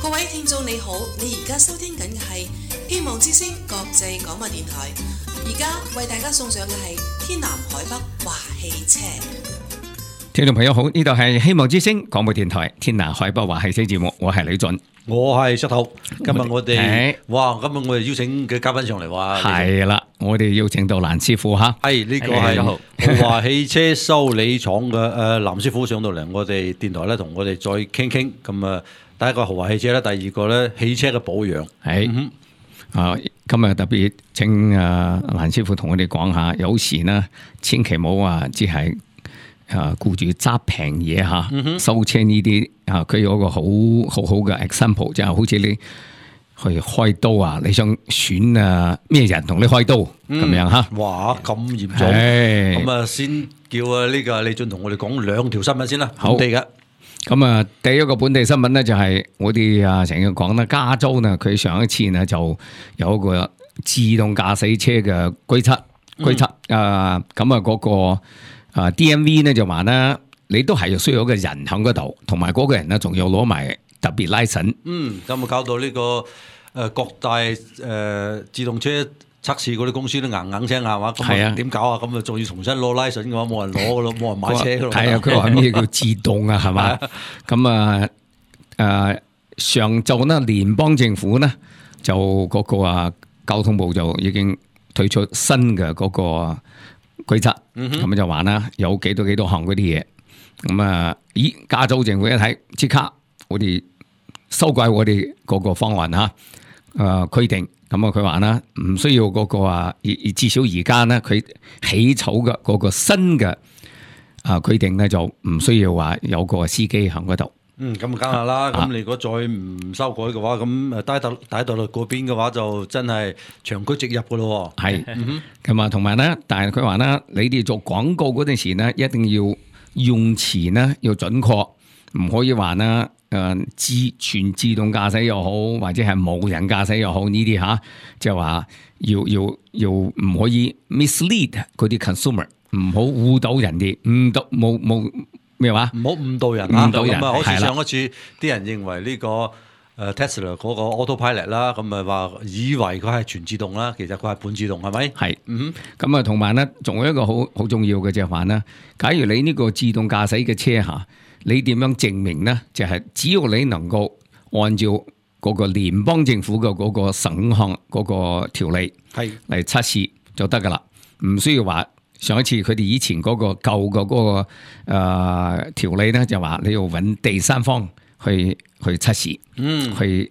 各位聽眾你好，你而家收聽緊嘅係希望之聲國際廣播電台，而家為大家送上嘅係天南海北話汽車。 聽眾朋友好，呢度係希望之聲廣播電台天南海北話汽車節目，我係李俊， 我係石頭。今日我哋邀請嘅嘉賓上嚟話， 係啦，我哋邀請到藍師傅吓， 係呢個係豪華汽車修理廠嘅藍師傅上到嚟我哋電台咧，同我哋再傾傾。咁啊，第一個豪華汽車啦，第二個咧汽車嘅保養。 係今日特別請藍師傅同我哋講下，有時呢千祈唔好話只係顧住揸平嘢吓，修車呢啲佢有一個好嘅 example， 就係好似你去開刀啊，你想選咩人同你開刀咁樣吓。 哇，咁嚴重！咁啊，先叫呢個李俊同我哋講兩條新聞先啦。本地嘅。 咁啊，第一個本地新聞咧就係我哋成日講啦，加州呢佢上一次呢就有一個自動駕駛車嘅規則，咁啊嗰個。DMV 咧就話咧，你都係需要一個人喺嗰度，同埋嗰個人咧仲要攞埋特別 license。 咁啊搞到呢個各大自動車測試嗰啲公司都硬聲係嘛？咁啊點搞啊？咁啊仲要重新攞 license 嘅話，冇人攞噶咯，冇人買車噶咯。 係啊，佢話咩叫自動啊？係嘛？咁上晝呢聯邦政府呢就嗰個交通部就已經推出新嘅嗰個規則，咁就話啦，有幾多項嗰啲嘢，咁加州政府一睇，即刻我哋修改我哋嗰個方案吓，規定，咁佢話啦，唔需要嗰個至少而家呢，佢起草嘅嗰個新嘅規定咧，就唔需要話有個司機喺嗰度。 咁梗係啦，咁你如果再唔修改嘅話，咁大道律嗰邊嘅話就真係長驅直入噶咯。係， 咁啊，同埋咧，但係佢話咧，你哋做廣告嗰陣時咧，一定要用詞咧要準確，唔可以話咧全自動駕駛又好，或者係無人駕駛又好呢啲吓，即係話要唔可以 mislead 嗰啲 consumer， 唔好誤導人哋，誤導冇。咩話？唔好誤導人啊！咁啊，好似上一次啲人認為呢個Tesla 嗰個 Autopilot 啦，咁話以為佢係全自動啦，其實佢係半自動，係咪？係。 咁啊，同埋咧，仲有一個好重要嘅就係話咧，假如你呢個自動駕駛嘅車嚇，你點樣證明咧？就係只要你能夠按照嗰個聯邦政府嘅嗰個省項嗰個條例係嚟測試就得噶啦，唔需要話。上一次佢哋以前嗰個舊嘅嗰個條例咧，就話你要揾第三方去測試，去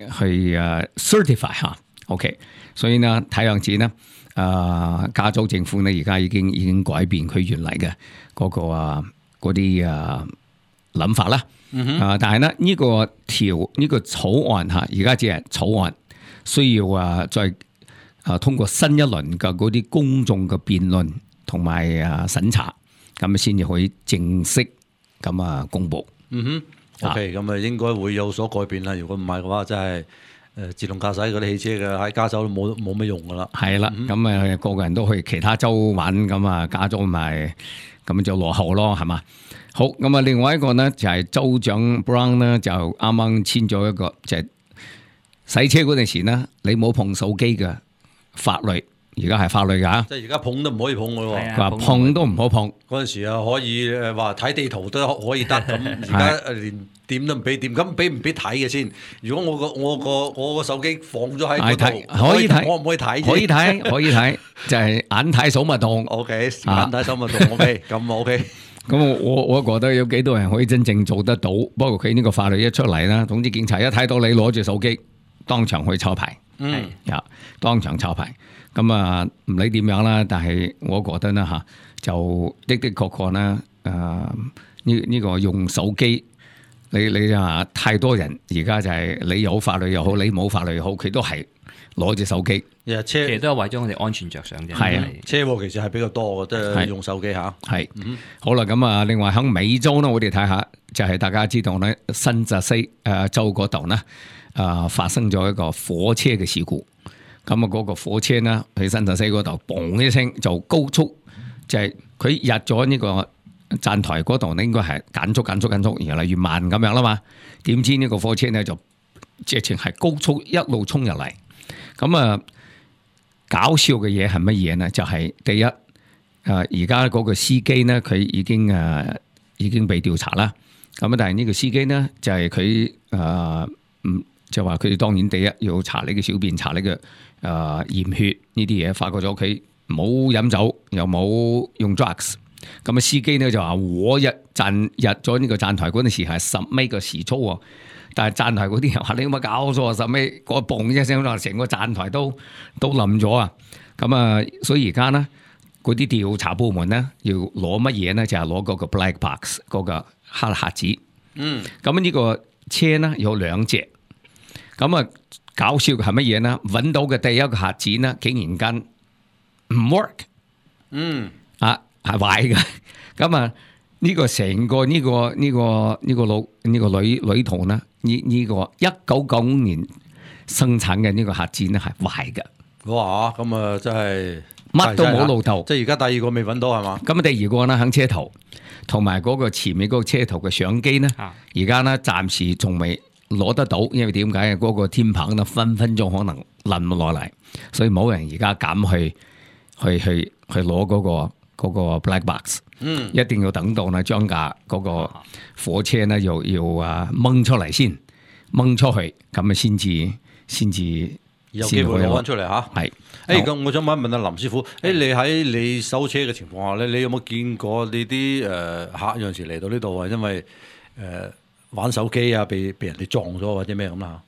certify 吓 ，OK。所以呢，睇樣子呢，加州政府呢而家已經改變佢原嚟嘅嗰個嗰啲諗法啦。但係呢呢個草案吓，而家只係草案，需要再通過新一輪嘅嗰啲公眾嘅辯論。同埋審查，咁先至可以正式咁公佈。 OK，咁啊應該會有所改變啦。如果唔係嘅話，真係自動駕駛嗰啲汽車嘅喺加州都冇咩用噶啦。係啦， 咁個人都去其他州玩，咁加州咪咁就落後咯，係嘛？好，咁另外一個呢，就係州長 Brown 呢，就啱啱簽咗一個，就係洗車嗰陣時呢，你冇碰手機嘅法律。而家係法律噶， 即係而家碰都唔可以碰嘅喎。 佢話碰都唔好碰。 嗰陣時啊，可以話睇地圖都可以得，咁而家連點都唔俾點，咁俾唔俾睇嘅先？如果我個手機放咗喺嗰度， 可以睇， 我唔可以睇？ 可以睇，就係眼睇手勿動。 OK， 眼睇手勿動。OK，咁 OK。 咁我覺得有幾多人可以真正做得到？不過佢呢個法律一出嚟啦，總之警察一睇到你攞住手機，當場去抄牌。當場抄牌。咁唔理點樣啦，但係我覺得呢，就的確呢，呢個用手機，你太多人而家就係你有法律又好，你冇法律又好，佢都係攞住手機。 其實都係為咗我哋安全着想啫。 係啊， 車禍其實係比較多嘅，都係用手機嚇。係， 好啦，咁另外喺美洲呢，我哋睇下，就係大家知道呢，新澤西州嗰度呢，發生咗一個火車嘅事故。咁嗰個火車呢，喺新澤西嗰度，嘣一聲就高速，就係佢入咗呢個站台嗰度呢，應該係減速，越嚟越慢咁樣啦嘛。點知呢個火車呢就直情係高速一路衝入嚟。咁啊，搞笑嘅嘢係乜嘢呢？就係、第一，而家嗰個司機呢，佢已經被調查啦。咁但係呢個司機呢，就係佢就話佢哋當然第一要查你嘅小便，查你嘅驗血呢啲嘢，發覺咗佢冇飲酒，又冇用 drugs。咁啊，司機呢就話我入咗呢個站台嗰陣時係10米嘅時速喎，但係站台嗰啲人話你有冇搞錯啊？10米個嘣一聲，成個站台都冧咗啊！咁啊，所以而家呢，嗰啲調查部門呢，要攞乜嘢呢？就係攞嗰個 black box 嗰個黑盒子。咁呢個車呢有2隻。咁啊，搞笑嘅係乜嘢呢？揾到嘅第一個盒子呢，竟然間唔 work。係壞嘅。咁啊，呢個成個呢個女童呢，呢個1995年生產嘅呢個盒子呢係壞嘅。 哇！咁啊，真係乜都冇路頭。 即係而家第二個未揾到係嘛？ 咁啊，第二個呢喺車頭，同埋嗰個前面嗰個車頭嘅相機呢，而家呢暫時仲未攞得到，因為點解嗰個天棚呢分鐘可能冧落嚟，所以冇人而家敢去攞嗰個 black box。一定要等到呢將架嗰個火車呢要掹出嚟先，掹出去咁啊先至有機會攞翻出嚟嚇。 係。 咁我想問一問阿林師傅，你喺你收車嘅情況下咧，你有冇見過呢啲客有陣時嚟到呢度啊？因為玩手機啊，被人哋撞咗或者咩咁啦？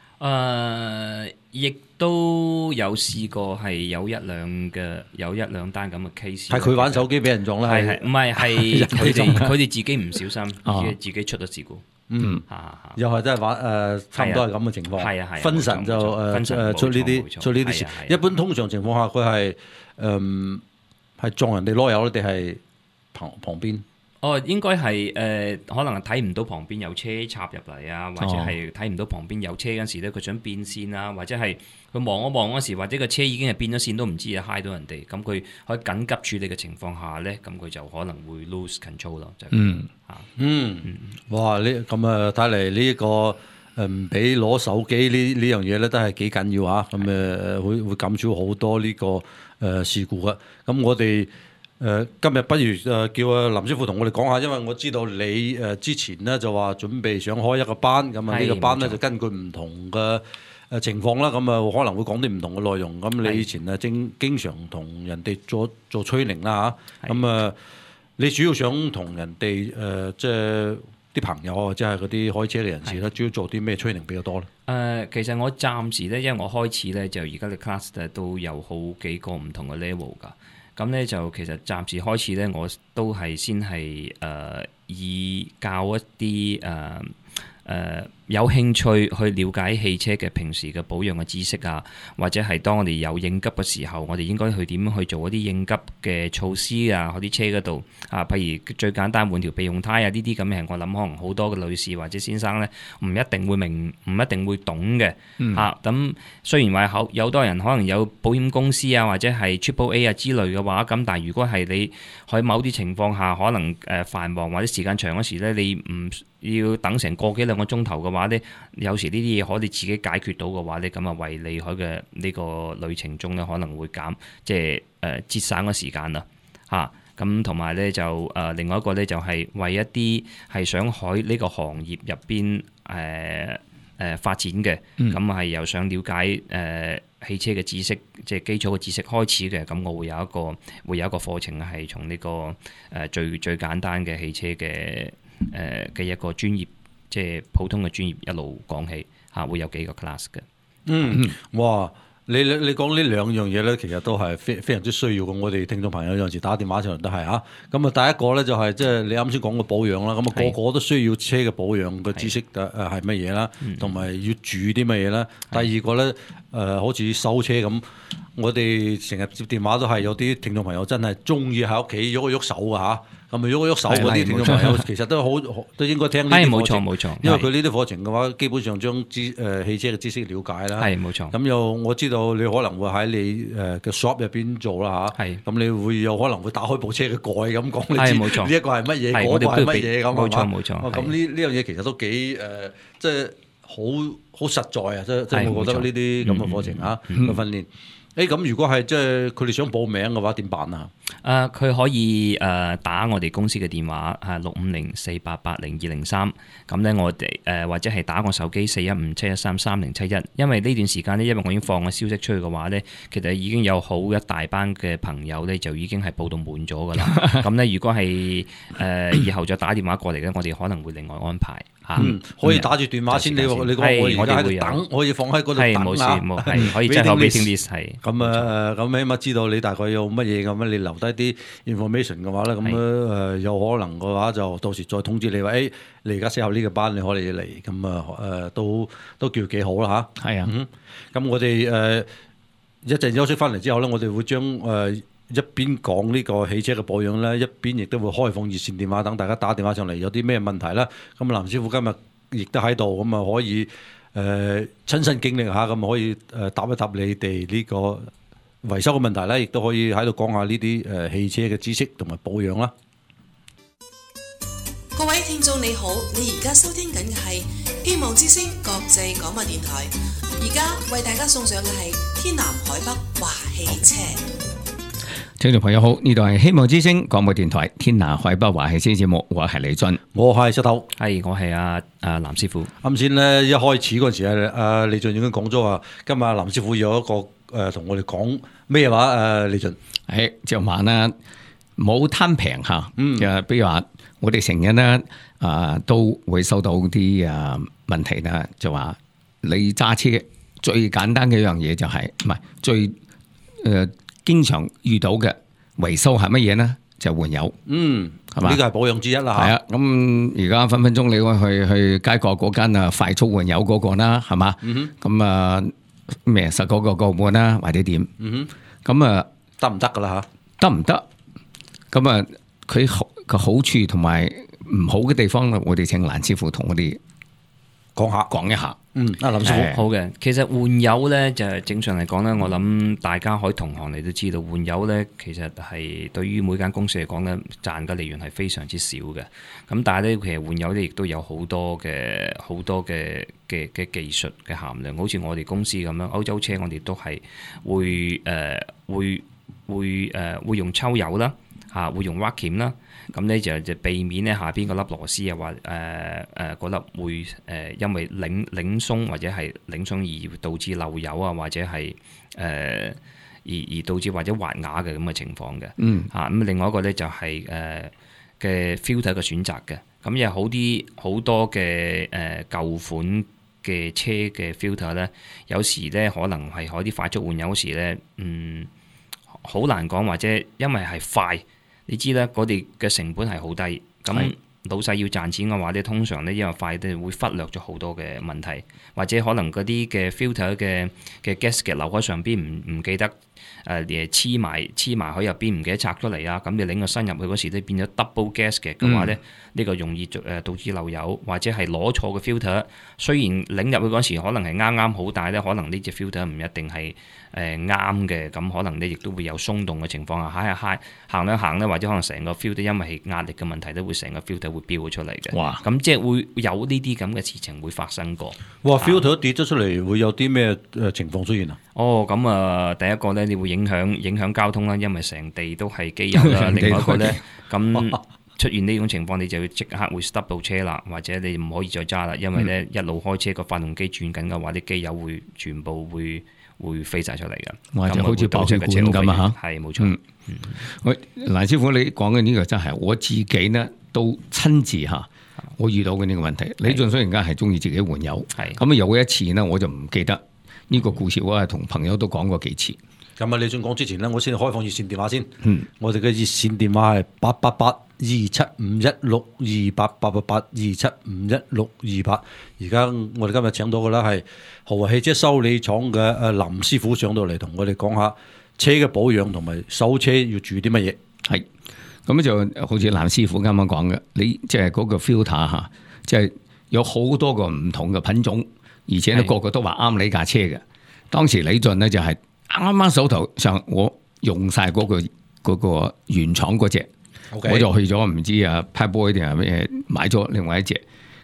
亦都有試過係有一兩單咁嘅 case。係佢玩手機俾人撞啦？ 係唔係佢哋自己唔小心，自己出咗事故。 又係真係玩差唔多係咁嘅情況。係分神就出呢啲事。一般通常情況下，佢係撞人哋攞油咧，定係旁邊？ 應該係可能睇唔到旁邊有車插入嚟啊，或者係睇唔到旁邊有車嗰時咧，佢想變線啊，或者係佢望一望嗰時，或者個車已經係變咗線都唔知啊，揩到人哋，咁佢喺緊急處理嘅情況下咧，咁佢就可能會 lose control 咯。 哇！咁啊，睇嚟呢個唔俾攞手機呢樣嘢咧，都係幾緊要啊！咁會減少好多呢個事故噶。咁我哋今日不如叫阿林師傅同我哋講下，因為我知道你之前呢就話準備想開一個班，咁啊呢個班呢就根據唔同嘅情況啦，咁啊可能會講啲唔同嘅內容。咁你以前啊經常同人哋做training啦嚇，咁你主要想同人哋即係啲朋友或者係嗰啲開車嘅人士咧，主要做啲咩 training 比較多咧？ 其實我暫時咧，因為我開始咧就而家嘅 class 咧都有好幾個唔同嘅 level 㗎。咁咧就其實暫時開始咧，我都係先係以教一啲有興趣去了解汽車嘅平時嘅保養嘅知識啊，或者係當我哋有應急嘅時候，我哋應該去點樣去做一啲應急嘅措施啊？喺啲車嗰度啊，譬如最簡單換條備用胎啊，呢啲咁嘅，我諗可能好多嘅女士或者先生咧，唔一定會明，唔一定會懂嘅嚇。咁雖然話有好多人可能有保險公司啊，或者係 Triple A 啊之類嘅話，咁但係如果係你喺某啲情況下，可能繁忙或者時間長嗰時咧，你唔要等成個幾兩個鐘頭嘅話咧，有時呢啲嘢可以自己解決到嘅話咧，咁啊為你喺嘅呢個旅程中咧，可能會節省咗時間啦嚇。咁同埋咧就另外一個咧就係為一啲係想喺呢個行業入邊發展嘅，咁係又想了解汽車嘅知識，即係基礎嘅知識開始嘅，咁我會有一個課程係從呢個最簡單嘅汽車嘅一個專業，即係普通嘅專業一路講起嚇，會有幾個 class 嘅。 哇！你講呢兩樣嘢咧，其實都係非常之需要嘅。我哋聽眾朋友有陣時打電話上嚟都係嚇。咁啊，第一個咧就係即係你啱先講嘅保養啦。咁啊，個個都需要車嘅保養嘅知識係乜嘢啦，同埋要注意啲乜嘢啦。第二個咧好似收車咁，我哋成日接電話都係有啲聽眾朋友真係中意喺屋企喐一喐手㗎嚇。咁咪喐手嗰啲聽眾朋友其實都應該聽呢啲課程， 冇錯， 因為佢呢啲課程嘅話，基本上將汽車嘅知識了解啦。 係冇錯。咁又我知道你可能會喺你嘅 shop 入邊做啦嚇。係。咁你會有可能會打開部車嘅蓋咁講，你知呢一個係乜嘢，嗰個係乜嘢咁啊？ 冇錯。 咁呢樣嘢其實都幾即係好實在啊！即係我覺得呢啲咁嘅課程啊嘅訓練。咁如果係即係佢哋想報名嘅話，點辦啊？ 佢可以打我哋公司嘅電話65048800203，咁咧我哋或者係打我手機41571337071，因為呢段時間呢，因為我已經放個消息出去嘅話呢，其實已經有好一大班嘅朋友呢，就已經係報到滿咗噶啦。咁呢，如果係以後再打電話過嚟呢，我哋可能會另外安排。 可以打住電話先。你講我而家喺度等，可以放喺嗰度等啊。 係可以即係 waiting list 係。 咁起碼知道你大概有乜嘢咁樣，你留低啲 information 嘅話咧，咁有可能嘅話就到時再通知你話，你而家適合呢個班，你可以嚟。咁都叫幾好啦嚇。 係啊。 咁我哋一陣休息翻嚟之後咧，我哋會將一邊講呢個汽車嘅保養咧，一邊亦都會開放熱線電話，等大家打電話上嚟，有啲咩問題啦。咁藍師傅今日亦都喺度，咁啊可以親身經歷下，咁可以答一答你哋呢個維修嘅問題啦，亦都可以喺度講下呢啲汽車嘅知識同埋保養啦。 各位聽眾你好，你而家收聽緊嘅係希望之聲國際廣播電台，而家為大家送上嘅係天南海北華汽車。 聽眾朋友好，呢度係希望之聲廣播電台天南海北華汽車節目，我係李俊， 我係石頭， 我係阿藍師傅。 啱先咧一開始嗰陣時阿李俊已經講咗話，今日藍師傅有一個同我哋講咩話？李俊就話啦，冇貪平嚇，比如話我哋成日咧都會收到啲問題啦，就話你揸車最簡單嘅一樣嘢就係唔係最經常遇到嘅維修係乜嘢呢？就換油，係嘛？ 呢個係保養之一啦。 係啊，咁而家分分鐘你會去街角嗰間快速換油嗰個啦，係嘛？咁咩19個半啦，或者點？咁得唔得噶啦？ 得唔得？咁佢個好處同埋唔好嘅地方咧，我哋請藍師傅同我哋講一下。 藍師傅好嘅。其實換油咧就正常嚟講咧，我諗大家可以同行你都知道，換油咧其實係對於每間公司嚟講咧，賺嘅利潤係非常之少嘅。咁但係咧，其實換油咧亦都有好多嘅技術嘅含量。好似我哋公司咁樣，歐洲車我哋都係會用抽油啦，會用挖鉗啦。咁咧就避免咧下邊嗰粒螺絲啊，或嗰粒會因為擰鬆或者係擰鬆而導致漏油啊，或者係而導致或者滑牙嘅咁嘅情況嘅。咁另外一個咧就係嘅 filter 嘅選擇嘅。咁有好多嘅舊款嘅車嘅 filter 咧，有時咧可能係啲快速換油時咧，好難講，或者因為係快。你知咧，我哋嘅成本係好低，咁老細要賺錢嘅話咧，通常咧因為快咧會忽略咗好多嘅問題，或者可能嗰啲嘅 filter 嘅 gasket 留喺上邊唔記得黐埋喺入邊，唔記得拆出嚟啊！咁你擰個身入去嗰時咧變咗 double gasket 嘅話咧，呢個容易導致漏油，或者係攞錯嘅 filter。雖然擰入去嗰時可能係啱好，但係咧可能呢隻 filter 唔一定係啱嘅，咁可能咧亦都會有鬆動嘅情況下，行兩行咧，或者可能成個 filter 因為係壓力嘅問題，都會成個 filter 會飆咗出嚟嘅。哇！咁即係會有呢啲咁嘅事情會發生過。 哇！filter 跌咗出嚟會有啲咩情況出現啊？ 咁第一個咧，你會影響交通啦，因為成地都係機油啦。另外一個咧，咁出現呢種情況，你就要即刻會 stop 到車啦，或者你唔可以再揸啦，因為咧一路開車個發動機轉緊嘅話，啲機油會全部會飛晒出嚟嘅， 或者好似爆血管咁啊嚇。 係冇錯。 喂，藍師傅，你講嘅呢個真係我自己呢都親自嚇，我遇到嘅呢個問題。李俊雖然間係中意自己換油，咁有一次呢，我就唔記得呢個故事，我係同朋友都講過幾次。 咁李俊講之前呢，我先開放熱線電話先。我哋嘅熱線電話係888-2751628，888-2751628。而家我哋今日請到嘅咧係豪華汽車修理廠嘅藍師傅上到嚟，同我哋講下車嘅保養同埋修車要注意啲乜嘢。 係咁就好似藍師傅啱啱講嘅，你即係嗰個 filter 嚇，即係有好多個唔同嘅品種，而且咧個個都話啱你架車嘅。當時李俊呢，就係啱啱手頭上我用晒嗰個原廠嗰隻，我就去咗唔知Pep Boy 定係咩買咗另外一隻。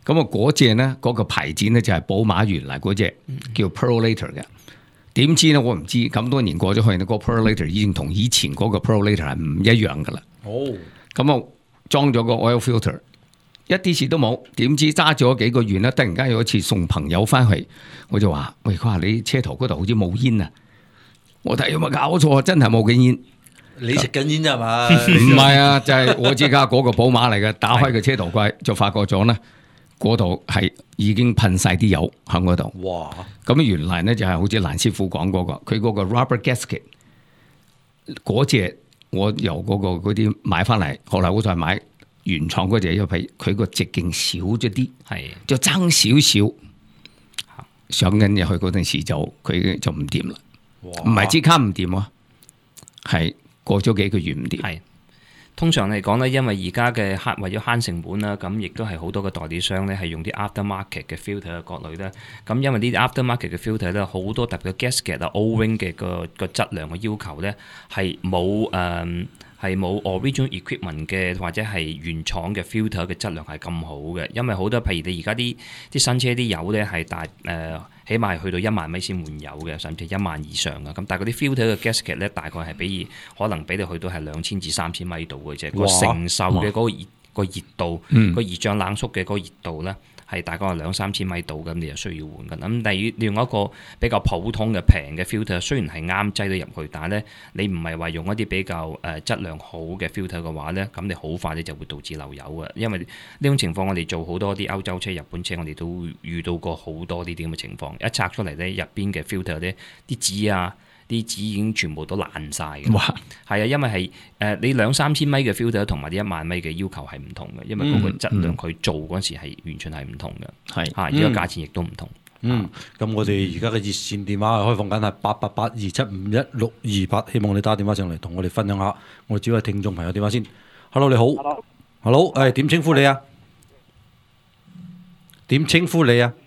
咁啊嗰隻咧嗰個牌子咧就係寶馬原來嗰隻叫 Pearlator 嘅。點知咧我唔知，咁多年過咗去咧，個 Pearlator 已經同以前嗰個 Pearlator 係唔一樣噶啦。 哦， 咁啊裝咗個 oil filter， 一啲事都冇。點知揸咗幾個月咧，突然間有一次送朋友翻去，我就話：喂，佢話你車頭嗰度好似冇煙啊！我睇有冇搞錯，真係冇幾煙。 你食緊煙啫嘛？ 唔係啊，就係我自家嗰個寶馬嚟嘅，打開個車頭櫃就發覺咗咧，嗰度係已經噴晒啲油喺嗰度。 哇！ 咁原來咧就係好似蘭師傅講嗰個，佢嗰個 rubber gasket 嗰隻，我由嗰啲買翻嚟，後來我再買原廠嗰隻，因為佢個直徑少咗啲， 係就爭少少。上緊入去嗰陣時就佢就唔掂啦，唔係即刻唔掂喎，係過咗幾個月唔掂。 係通常嚟講咧，因為而家嘅為咗慳成本啦，咁亦都係好多嘅代理商咧係用啲 aftermarket 嘅 filter 嘅各類咧。咁因為呢啲 aftermarket 嘅 filter 咧，好多特別嘅 gasket 啊、O-ring 嘅個質量嘅要求咧係冇 original equipment 嘅或者係原廠嘅 filter 嘅質量係咁好嘅。因為好多譬如你而家啲新車啲油咧係起碼係去到1萬米先換油嘅，甚至1萬以上嘅。咁但係嗰啲 filter 嘅 gasket 咧，大概係可能俾你去到係2000至3000米度嘅啫。個承受嘅嗰個熱度，個熱脹冷縮嘅嗰個熱度咧，係大概係2-3千米度咁，你就需要換㗎。咁但係你用一個比較普通嘅平嘅 filter， 雖然係啱擠到入去，但係咧你唔係話用一啲比較質量好嘅 filter 嘅話咧，咁你好快咧就會導致漏油嘅。因為呢種情況我哋做好多啲歐洲車、日本車，我哋都遇到過好多呢啲咁嘅情況。一拆出嚟咧，入邊嘅 filter 咧，啲紙啊〜啲紙已經全部都爛晒嘅，係啊，因為係你2-3千米嘅 filter 同埋啲1萬米嘅要求係唔同嘅，因為嗰個質量佢做嗰時係完全係唔同嘅，係而家價錢亦都唔同。 咁我哋而家嘅熱線電話係開放緊係888-275-1628，希望你打電話上嚟同我哋分享下我哋幾位聽眾朋友電話先。Hello， 你好。Hello， 誒點稱呼你啊？點稱呼你啊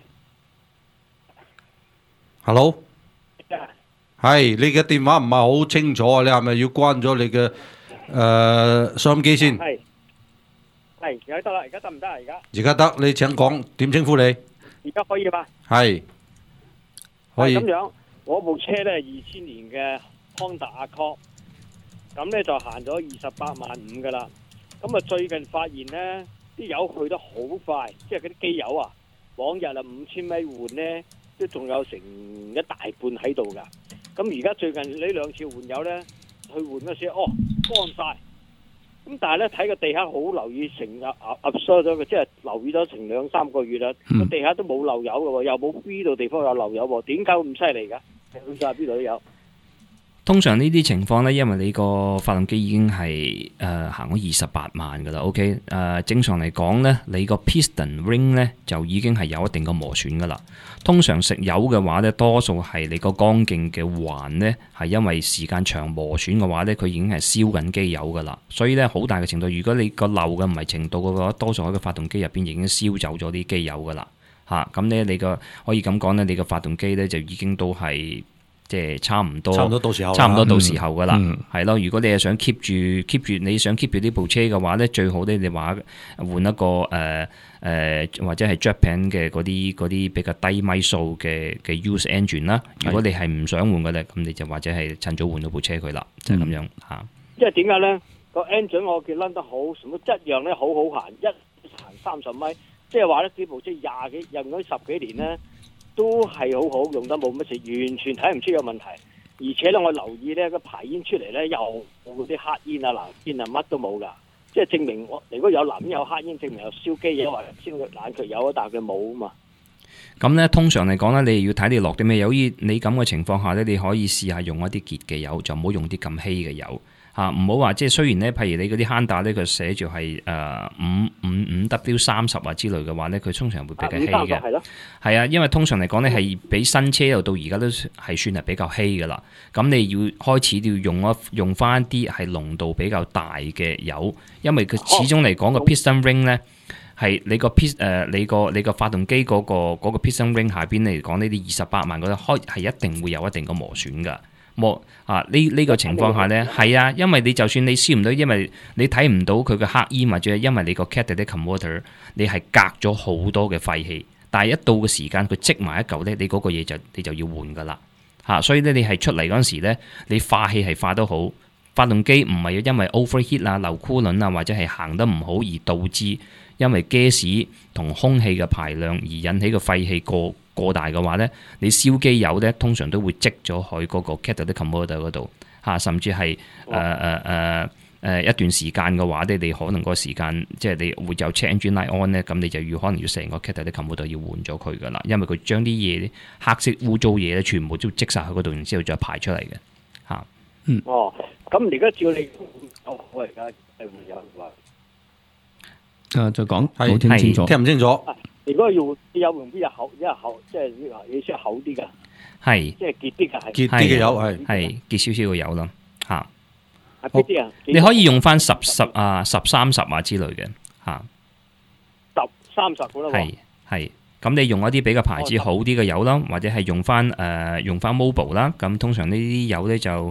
？Hello。係，你嘅電話唔係好清楚啊！你係咪要關咗你嘅收音機先？ 係，而家得啦，而家得唔得啊？ 而家得，你請講點稱呼你？ 而家可以嘛？ 係，可以。 咁樣，我部車咧2000年嘅 Honda Accord，咁咧就行咗28萬5噶啦。咁啊最近發現咧，啲油去得好快，即係嗰啲機油啊，往日啊5000米換咧，都仲有成一大半喺度噶。咁而家最近呢2次換油咧，去換嗰時乾晒。咁但係咧睇個地下好留意成absorb咗嘅，即係留意咗成2-3個月啦。個地下都冇漏油嘅喎，又冇邊度地方有漏油喎？點解咁犀利㗎？去晒邊度都有。 通常呢啲情況呢，因為你個發動機已經係行咗28萬噶啦 ，OK， 正常嚟講呢，你個 piston ring 呢就已經係有一定嘅磨損噶啦。通常食油嘅話呢，多數係你個缸徑嘅環呢，係因為時間長磨損嘅話呢，佢已經係燒緊機油噶啦。所以呢，好大嘅程度，如果你個漏嘅唔係程度嘅話，多數喺個發動機入邊已經燒走咗啲機油噶啦。咁呢，你個可以咁講呢，你個發動機呢就已經都係。即係差唔多到時候噶啦，係咯。如果你係想 keep 住，你想 keep 住呢部車嘅話咧，最好咧你話換一個或者係 Japan 嘅嗰啲比較低米數嘅 use engine 啦。如果你係唔想換嘅咧，咁你就或者係趁早換咗部車佢啦，就係咁樣嚇。 因為點解咧？個 engine 我見攆得好，什麼質量咧好好行，一行30米，即係話咧呢部車用咗10幾年咧。都係好好用得冇乜事，完全睇唔出有問題。而且咧，我留意咧個排煙出嚟咧，又冇嗰啲黑煙啊、藍煙啊，乜都冇噶。即係證明我如果有藍煙有黑煙，證明有燒機油或者燒冷卻油啊，但係佢冇啊嘛。咁咧，通常嚟講咧，你要睇你落啲咩油。依你咁嘅情況下咧，你可以試下用一啲潔嘅油，就唔好用啲咁稀嘅油。唔好話即係雖然咧，譬如你嗰啲Honda咧，佢寫住係555W30之類嘅話咧，佢通常會比較稀嘅。係啊，因為通常嚟講咧，係比新車又到而家都係算係比較稀嘅啦。咁你要開始要用翻啲係濃度比較大嘅油，因為佢始終嚟講個 piston ring 咧係你個發動機嗰個 piston ring 下邊嚟講呢啲28萬嗰啲開係一定會有一定嘅磨損㗎。 呢個情況下呢，係啊，因為你就算你燒唔到，因為你睇唔到佢嘅黑煙，或者係因為你個 catalytic converter 你係隔咗好多嘅廢氣，但係一到嘅時間佢積埋一嚿呢，你嗰個嘢你就要換噶啦嚇，所以呢，你係出嚟嗰陣時呢，你化氣係化得好，發動機唔係因為 overheat 啊、漏箍輪啊或者係行得唔好而導致因為 gas 同空氣嘅排量而引起個廢氣過大嘅話呢，你燒機油呢，通常都會積咗喺嗰個 catalytic converter 嗰度嚇，甚至係一段時間嘅話咧，你可能個時間即係你會有 check engine light on 咧，咁你就可能要成個 catalytic converter 要換咗佢噶啦，因為佢將啲嘢黑色污糟嘢咧，全部都積晒喺嗰度，然之後再排出嚟嘅嚇。 哦，咁而家照你我而家係會有話。 再講， 係冇聽清楚， 聽唔清楚。 如果要有用邊日厚，即係你需要厚啲㗎， 係即係結啲㗎，係結啲嘅油係結少少嘅油咯嚇。 係邊啲啊？ 你可以用翻10、30啊之類嘅嚇。 10、30咁咯喎。 係。咁你用一啲比較牌子好啲嘅油啦，或者係用翻 Mobil 啦。咁通常呢啲油咧就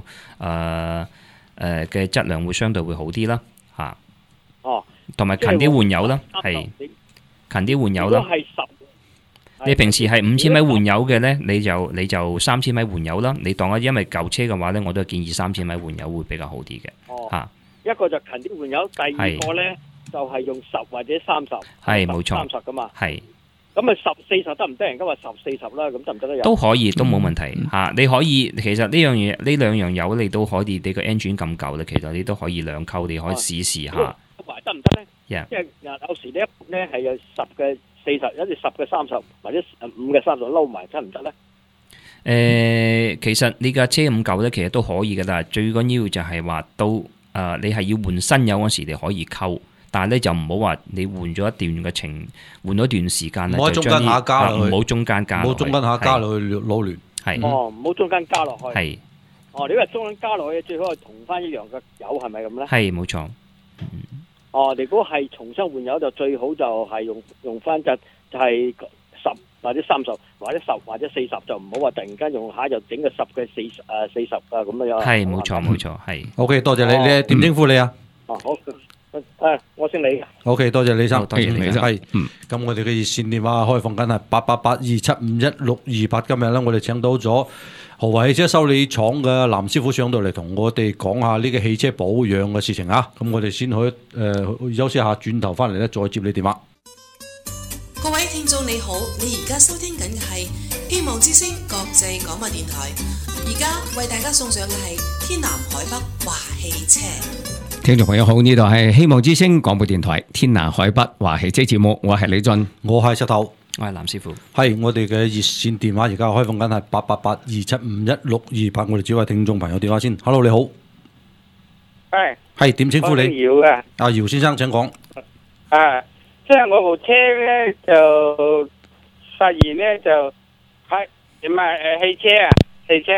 嘅質量會相對會好啲啦嚇。 哦。 同埋勤啲換油啦，係勤啲換油啦。 如果係10， 你平時係5000米換油嘅咧，你就3000米換油啦。你當因為舊車嘅話咧，我都建議3000米換油會比較好啲嘅。 哦。 嚇。 一個就勤啲換油，第二個咧就係用10或者30。 係冇錯。 30噶嘛。 係。 咁啊10、40得唔得？人家話10、40啦，咁得唔得咧？ 都可以，都冇問題嚇。你可以其實呢兩樣油你都可以，你個 engine 咁舊咧，其實你都可以兩溝，你可以試下。 得唔得咧？ Yeah. 即係有時你一盤咧係有10嘅40，有啲10嘅30，或者5嘅30撈埋，得唔得咧？ 其實你架車咁舊咧，其實都可以㗎啦。最緊要就係話到你係要換新油嗰時，你可以溝，但係咧就唔好話你換咗一段嘅換咗段時間咧， 唔好中間下加落去， 唔好中間加， 唔好中間下加落去撈亂。 係。 哦，唔好中間加落去。 係。 哦，你話中間加落去最好係同翻一樣嘅油，係咪咁咧？ 係冇錯。 哦，如果係重新換油就最好就係用翻就係10或者30或者10或者40，就唔好話突然間用下就整個10嘅40啊咁樣。係冇錯係。 OK， 多謝你，你點稱呼你啊？ 好，我姓李。 OK， 多謝李生。 多謝李生。 係，咁我哋嘅熱線電話開放緊係88827512628。今日咧，我哋請到咗豪華汽車修理廠嘅藍師傅上到嚟，同我哋講下呢個汽車保養嘅事情啊。咁我哋先可以休息下，轉頭翻嚟咧再接你電話。 各位聽眾你好，你而家收聽緊嘅係希望之聲國際廣播電台，而家為大家送上嘅係天南海北華汽車。 聽眾朋友好，呢度係希望之聲廣播電台天南海北華汽車節目，我係李俊， 我係石頭。 我係藍師傅， 係我哋嘅熱線電話而家開放緊係88827512628，我哋主位聽眾朋友電話先。Hello， 你好，係點稱呼你？ 姚嘅， 阿姚先生請講。 即係我部車咧就發現咧就係點啊？汽車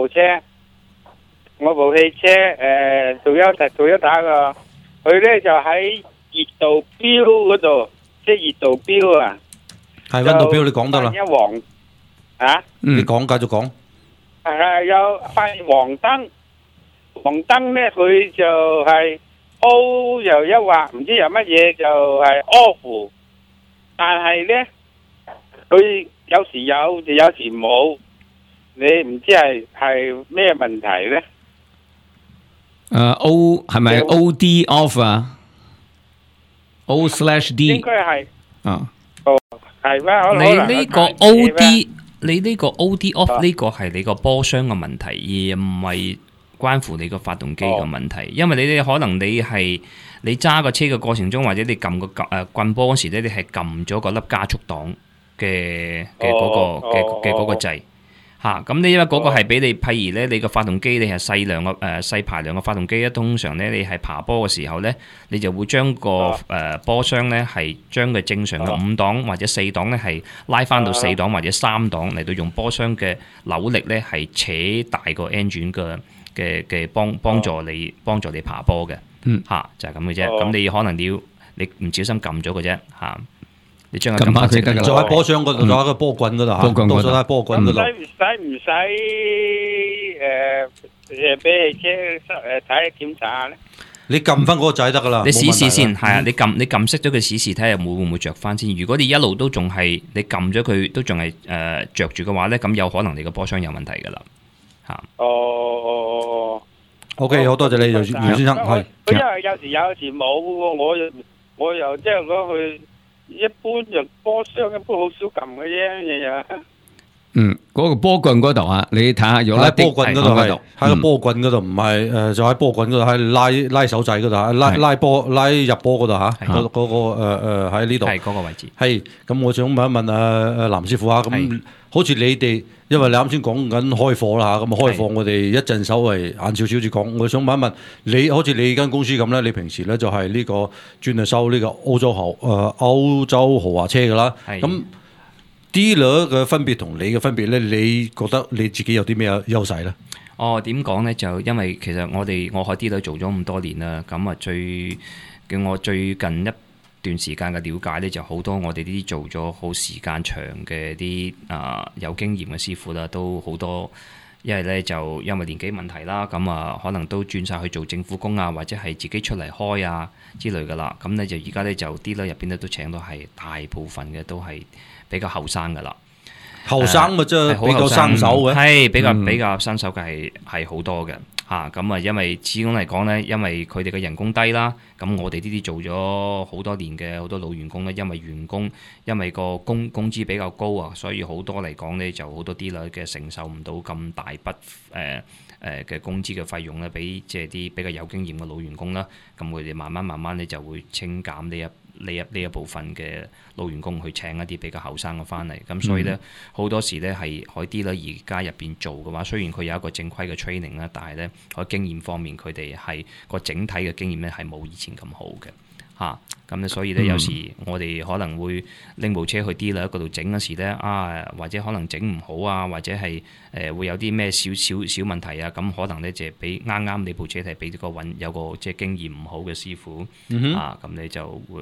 我部汽車Toyota個，佢咧就喺熱度標嗰度，即係熱度標啊。 係溫度標，你講得啦。 一黃你講繼續講。 有發現黃燈咧，佢就係 O 又一劃，唔知有乜嘢就係 off，但係咧佢有時有，有時冇，你唔知係咩問題咧 ？O 係咪 OD off 啊？O/D 應該係啊。 係咩？ 你呢個 OD，你呢個 OD off 呢個係你個波箱嘅問題，而唔係關乎你個發動機嘅問題。因為你可能你揸個車嘅過程中，或者你撳個棍波嗰時咧，你係撳咗嗰粒加速檔嘅嗰個掣。咁你因為嗰個係俾你，譬如咧，你個發動機你係細排量嘅發動機咧，通常咧你係爬坡嘅時候咧，你就會將個波箱咧係將佢正常嘅5檔或者4檔咧係拉翻到4檔或者3檔嚟到用波箱嘅扭力咧係扯大個 engine 嘅幫助你爬坡嘅，就係咁嘅啫。咁你可能你唔小心撳咗嘅啫， 你將佢撳下佢得㗎啦就喺波箱嗰度，就喺個波棍嗰度嚇， 波棍嗰度到咗喺波棍嗰度。 唔使俾汽車睇檢查咧？ 你撳翻嗰個掣得㗎啦。 你試試先， 冇問題㗎係啊，你撳熄咗佢試試睇下會唔會着翻先。如果你一路都仲係你撳咗佢都仲係着住嘅話咧，咁有可能你個波箱有問題㗎啦嚇。 哦。 OK，好多謝你，姚先生，係。 佢因為有時冇喎，我又即係講佢一般就波箱一般好少撳嘅啫，日日。 嗰個波棍嗰度啊，你睇下有喺波棍嗰度係度， 喺個波棍嗰度，唔係就喺波棍嗰度，喺拉手掣嗰度嚇，拉入波嗰度嚇，嗰個喺呢度。 係嗰個位置。 係，咁我想問一問藍師傅啊，咁好似你哋，因為你啱先講緊開貨啦嚇，咁開貨我哋一陣稍微晏少少至講。我想問一問你，好似你間公司咁咧，你平時咧就係呢個專係收呢個歐洲豪華車㗎啦，咁。dealer 嘅分別同你嘅分別咧，你覺得你自己有啲咩優勢咧？ 哦，點講咧？就因為其實我喺 dealer 做咗咁多年啦，咁啊我最近一段時間嘅了解咧，就好多我哋呢啲做咗好時間長嘅啲有經驗嘅師傅啦，都好多。因為咧就因為年紀問題啦，咁啊可能都轉晒去做政府工啊，或者係自己出嚟開啊之類噶啦。咁咧就而家咧就dealer入邊咧都請到係大部分嘅都係比較後生噶啦， 後生嘅啫，比較新手嘅， 係比較新手嘅係好多嘅嚇。咁啊，因為始終嚟講咧，因為佢哋嘅人工低啦，咁我哋呢啲做咗好多年嘅好多老員工咧，因為個工資比較高啊，所以好多嚟講咧就好多dealer嘅承受唔到咁大筆嘅工資嘅費用咧，俾即係啲比較有經驗嘅老員工啦，咁佢哋慢慢咧就會清減呢一部分嘅老員工去請一啲比較後生嘅翻嚟，咁所以咧好多時咧係喺dealer而家入邊做嘅話，雖然佢有一個正規嘅 training 啦，但係咧喺經驗方面佢哋係個整體嘅經驗咧係冇以前咁好嘅嚇。咁咧所以咧有時我哋可能會拎部車去dealer嗰度整嗰時咧或者可能整唔好啊，或者係會有啲咩少問題啊，咁可能咧就係俾啱你部車係俾個有個即係經驗唔好嘅師傅咁你就會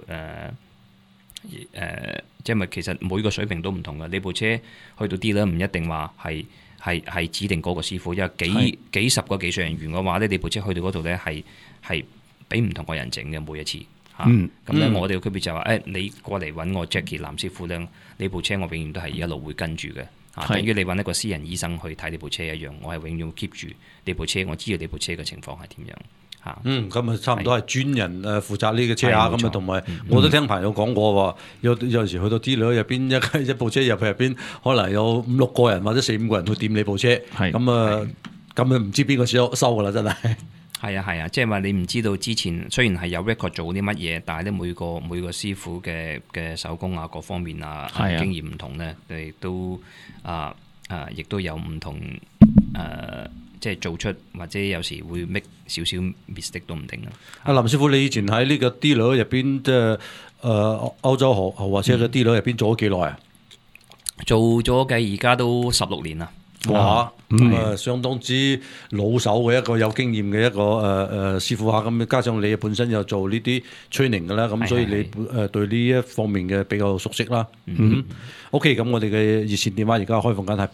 即係咪其實每個水平都唔同嘅，你部車去到dealer唔一定話係指定嗰個師傅，因為幾十個技術人員嘅話咧，你部車去到嗰度咧係俾唔同個人整嘅每一次。咁咧我哋嘅區別就係話你過嚟揾我 Jackie 藍師傅咧，你部車我永遠都係一路會跟住嘅等於你揾一個私人醫生去睇你部車一樣，我係永遠 keep 住你部車，我知道你部車嘅情況係點樣咁啊差唔多係專人負責呢個車咁啊，同埋我都聽朋友講過話，有陣時去到dealer入邊一部車入邊可能有5-6個人或者4-5個人去掂你部車，咁唔知邊個收㗎啦，真係。 係啊，即係話你唔知道之前雖然係有 record 做啲乜嘢，但係咧每個師傅嘅手工各方面經驗唔同咧，亦都亦都有唔同即係做出或者有時會 make 少少 mistake 都唔定啦。 林師傅，你以前喺呢個 dealer 入邊即係歐洲豪華車嘅 dealer 入邊做咗幾耐啊？ 做咗嘅而家都16年啦。 哇！相當之老手嘅一個有經驗嘅一個師傅咁加上你本身又做呢啲 training 嘅啦，咁所以你對呢一方面嘅比較熟悉啦。OK， 咁我哋嘅熱線電話而家開放緊係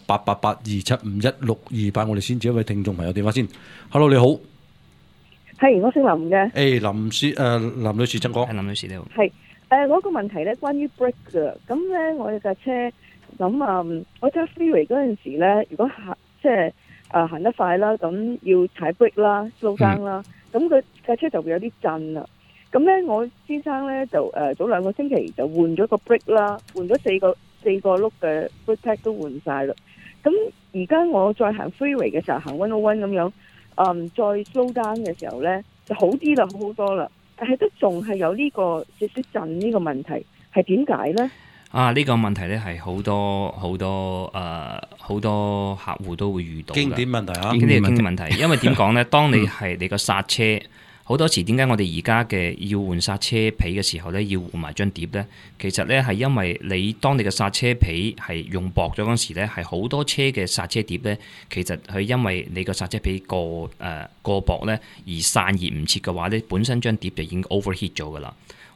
888-275-1628，我哋先接一位聽眾朋友電話先。Hello， 你好。 係，我姓林嘅。 林女士請講。 林女士你好。 係，我個問題咧關於 brake 嘅，咁咧我有架車。咁我揸 freeway 嗰陣時咧，如果行得快啦，咁要踩 brake 啦、slow down 啦，咁佢架車就會有啲震啦。咁咧，我先生咧就早2個星期就換咗個 brake 啦，換咗4個轆嘅 brake pad 都換晒啦。咁而家我再行 freeway 嘅時候，行101咁樣，再 slow down 嘅時候咧就好啲啦，好多啦。但係都仲係有呢個少少震呢個問題，係點解咧？ 呢個問題咧係好多客戶都會遇到嘅經典問題啊！ 經典問題，因為點講咧？當你係你個剎車，好多時點解我哋而家嘅要換剎車皮嘅時候咧，要換埋張碟咧？其實咧係因為當你嘅剎車皮係用薄咗嗰時咧，係好多車嘅剎車碟咧，其實係因為你個剎車皮過薄咧而散熱唔切嘅話咧，本身張碟就已經 overheat 咗噶啦。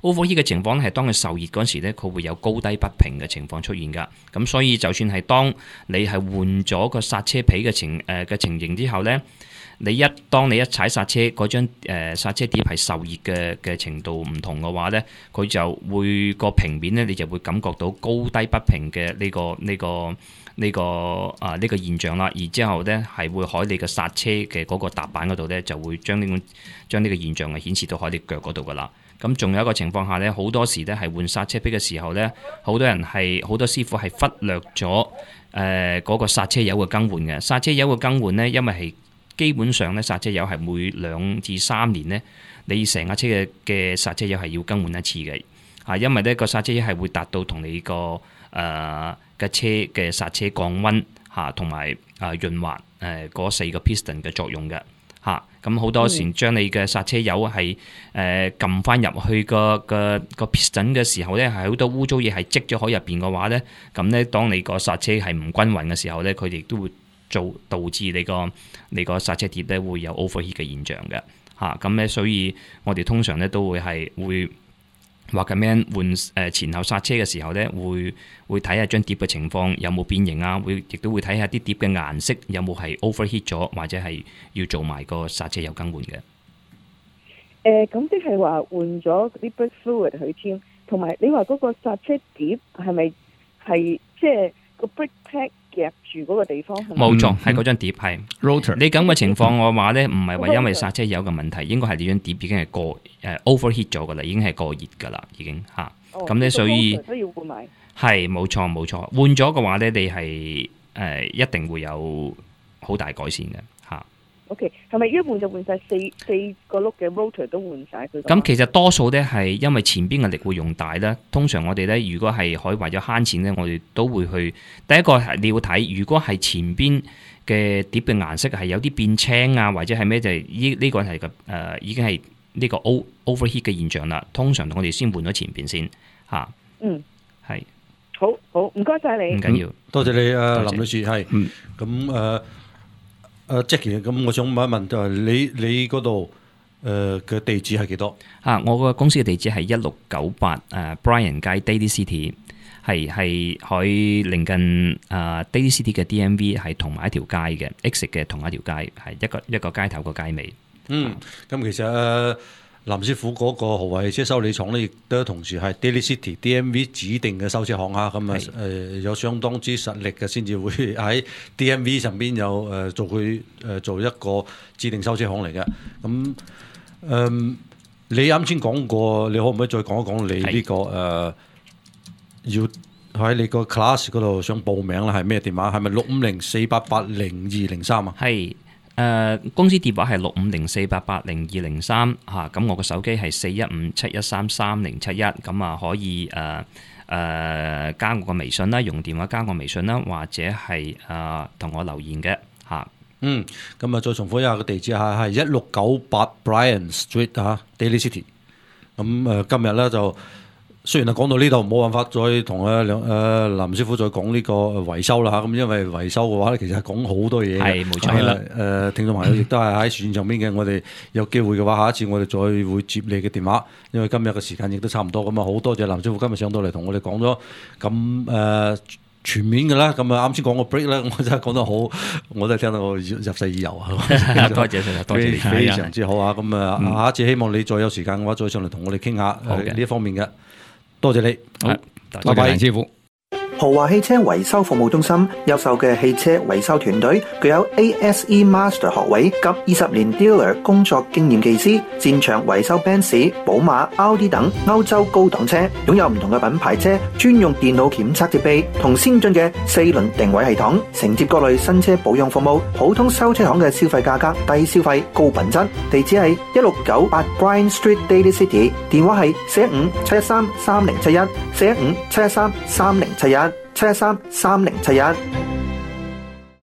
overheat 嘅情況係當佢受熱嗰時咧，佢會有高低不平嘅情況出現㗎。咁所以就算係當你係換咗個剎車皮嘅情形之後咧，當你一踩剎車嗰張剎車碟係受熱嘅程度唔同嘅話咧，佢就會個平面咧，你就會感覺到高低不平嘅呢個現象啦。而之後咧係會喺你嘅剎車嘅嗰個踏板嗰度咧，就會將呢個現象係顯示到喺你腳嗰度噶啦。咁仲有一個情況下咧，好多時咧係換剎車皮嘅時候咧，好多師傅係忽略咗嗰個剎車油嘅更換嘅。剎車油嘅更換咧，因為係基本上咧，剎車油係每2至3年咧，你成架車嘅剎車油係要更換一次嘅。因為呢個剎車油係會達到同你個嘅車嘅剎車降溫同埋潤滑嗰4個 piston 嘅作用嘅。咁好多時將你嘅剎車油係撳翻入去個 piston 嘅時候咧，係好多污糟嘢係積咗喺入邊嘅話咧，咁咧當你個剎車係唔均勻嘅時候咧，佢哋都會導致你個剎車碟咧會有 overheat 嘅現象嘅。咁咧，所以我哋通常咧都會話咁樣換前後剎車嘅時候咧，會睇下張碟嘅情況有冇變形啊，亦都會睇下啲碟嘅顏色有冇係 overheat 咗，或者係要做埋個剎車油更換嘅。 咁即係話換咗啲 brake fluid 去添，同埋你話嗰個剎車碟係咪係即係個 brake pad 夾住嗰個地方？ 冇錯，係嗰張碟係 rotor。 你咁嘅情況我話咧，唔係話因為剎車油嘅問題，應該係你張碟已經係overheat 咗噶啦，已經係過熱噶啦，已經嚇。咁咧，所以都要換埋。係冇錯，換咗嘅話咧，你係一定會有好大改善嘅嚇。 OK， 係咪一換就換晒四個轆嘅 rotor 都換晒佢？ 咁其實多數咧係因為前邊嘅力會用大啦。通常我哋咧，如果係可以為咗慳錢咧，我哋都會去第一個係你要睇，如果係前邊嘅碟嘅顏色係有啲變青啊，或者係咩就係呢個係已經係呢個 overheat 嘅現象啦。通常我哋先換咗前邊先嚇。係好唔該晒你。 唔緊要， 多謝你林女士係。咁Jackie， 咁我想問一問，就係你嗰度嘅地址係幾多？ 我個公司嘅地址係1698Bryan 街 Daly City， 係喺鄰近Daly City 嘅 DMV 係同埋一條街嘅 exit 嘅同一條街，係一個街頭個街尾。 咁其實林師傅嗰個豪華汽車修理廠咧，亦都同時係 Daly City DMV 指定嘅修車行啊。咁有相當之實力嘅，先至會喺 DMV 上邊有做一個指定修車行嚟嘅。咁你啱先講過，你可唔可以再講一講你呢個要喺你個 class 嗰度想報名啦？係咩電話？係咪650-488-0203啊？ 係。公司電話係650-488-0203嚇，咁我個手機係415-713-3071，咁可以加我個微信啦，用電話加我微信啦，或者係同我留言嘅嚇。 咁再重複一下個地址係1698 Bryan Street Daly City。咁今日咧就雖然講到呢度冇辦法再同林師傅再講呢個維修啦嚇，咁因為維修嘅話咧，其實係講好多嘢嘅。係冇錯啦。聽眾朋友亦都係喺線上邊嘅，我哋有機會嘅話，下一次我哋再會接你嘅電話，因為今日嘅時間亦都差唔多咁啊，好多謝林師傅今日上到嚟同我哋講咗咁全面嘅啦。咁啱先講個 break 咧，我真係講得好，我都係聽到我入世耳油啊！ 多謝你， 非常之好啊！咁下一次希望你再有時間嘅話，再上嚟同我哋傾下呢一方面嘅。多謝你， 好，拜拜，林師傅。 豪華汽車維修服務中心優秀嘅汽車維修團隊，具有 ASE Master 學位及20年 dealer 工作經驗技師，擅長維修 Benz、寶馬、Audi 等歐洲高檔車，擁有唔同嘅品牌車專用電腦檢測設備同先進嘅4輪定位系統，承接各類新車保養服務，普通修車行嘅消費價格，低消費高品質。地址係1698 Bryan Street Daly City， 電話係415-713-3071 415-713-3071 713-3071。